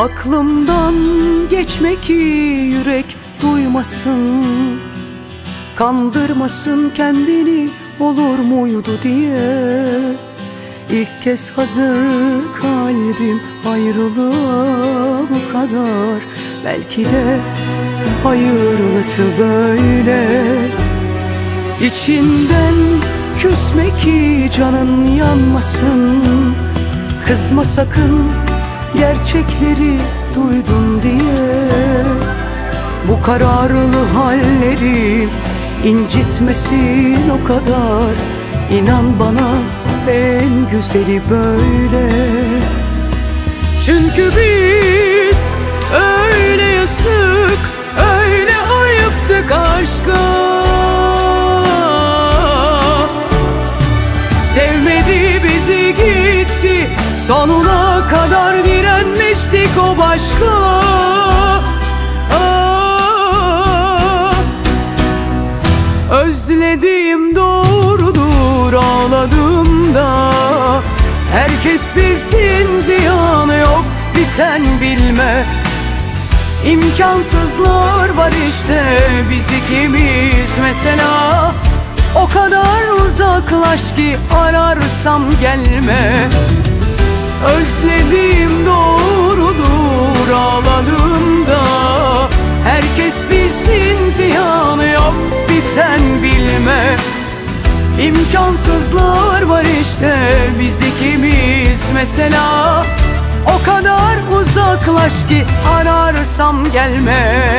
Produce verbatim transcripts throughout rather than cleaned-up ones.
Aklımdan geçme ki yürek duymasın, kandırmasın kendini olur muydu diye. İlk kez hazır kalbim ayrılığa bu kadar. Belki de hayırlısı böyle. İçinden küsme ki canın yanmasın, kızma sakın gerçekleri duydun diye. Bu kararlı hallerim incitmesin o kadar. İnan bana en güzeli böyle. Çünkü biz öyle yazık, öyle ayıptık aşka. Sevmedi bizi gitti, sonuna kadar direnmiştik o başka. Aa, özlediğim doğrudur ağladığımda. Herkes bilsin ziyanı yok bir sen bilme. İmkansızlar var işte biz ikimiz mesela. O kadar uzaklaş ki ararsam gelme. Özlediğim doğrudur ağladığımda. Herkes bilsin ziyanı yok bir sen bilme. İmkansızlar var işte biz ikimiz mesela. O kadar uzaklaş ki ararsam gelme.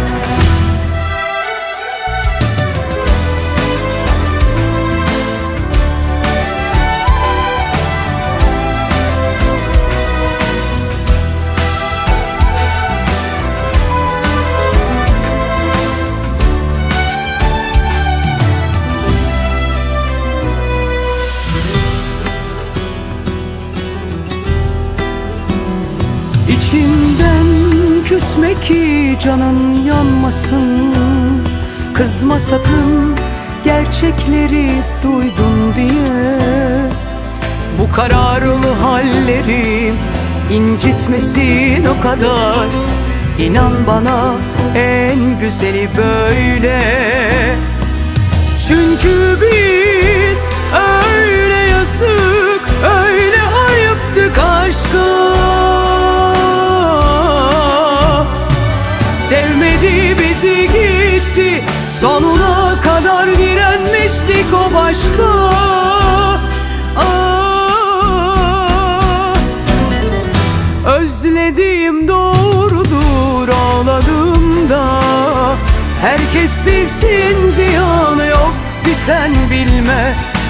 İçimden küsme ki canın yanmasın, kızma sakın gerçekleri duydun diye. Bu kararlı hallerim incitmesin o kadar. İnan bana en güzeli böyle. Çünkü biz öyle yazık, öyle ayıptık aşka. Sevmedi bizi gitti, sonuna kadar direnmiştik o başka. Aa, özlediğim doğrudur ağladığımda. Herkes bilsin ziyanı yok bir sen bilme.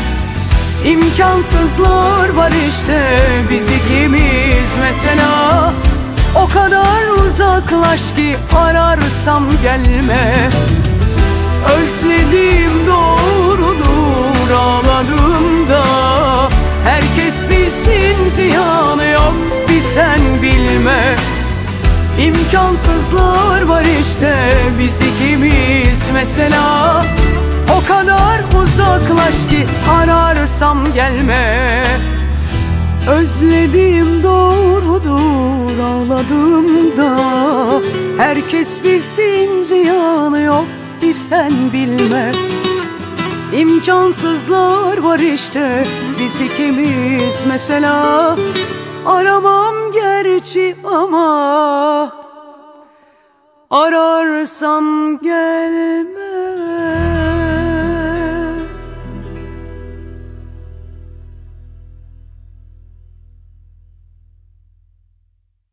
İmkansızlar var işte biz ikimiz mesela. O kadar uzaklaş ki ararsam gelme. Özlediğim doğrudur ağladığımda. Herkes bilsin ziyanı yok bir sen bilme. İmkansızlar var işte biz ikimiz mesela. O kadar uzaklaş ki ararsam gelme. Özlediğim doğrudur ağladığımda. Herkes bilsin ziyanı yok bir sen bilme. İmkansızlar var işte biz ikimiz mesela. Aramam gerçi ama ararsan gel.